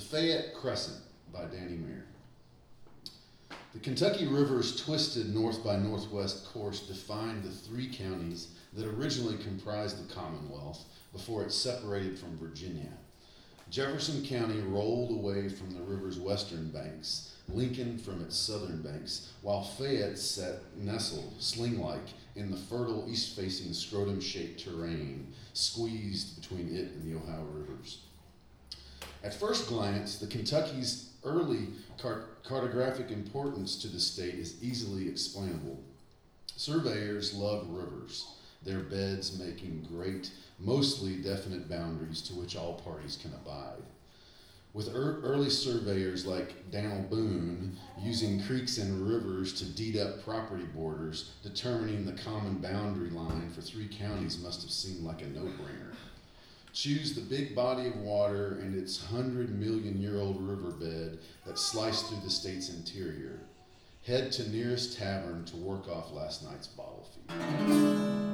Fayette Crescent by Danny Meyer. The Kentucky River's twisted north by northwest course defined the three counties that originally comprised the Commonwealth before it separated from Virginia. Jefferson County rolled away from the river's western banks, Lincoln from its southern banks, while Fayette sat nestled, sling-like, in the fertile east-facing scrotum-shaped terrain, squeezed between it and the Ohio rivers. At first glance, the Kentucky's early cartographic importance to the state is easily explainable. Surveyors loved rivers, their beds making great, mostly definite boundaries to which all parties can abide. With early surveyors like Daniel Boone using creeks and rivers to deed up property borders, determining the common boundary line for three counties must have seemed like a no-brainer. Choose the big body of water and its 100-million-year-old riverbed that sliced through the state's interior. Head to nearest tavern to work off last night's bottle fee.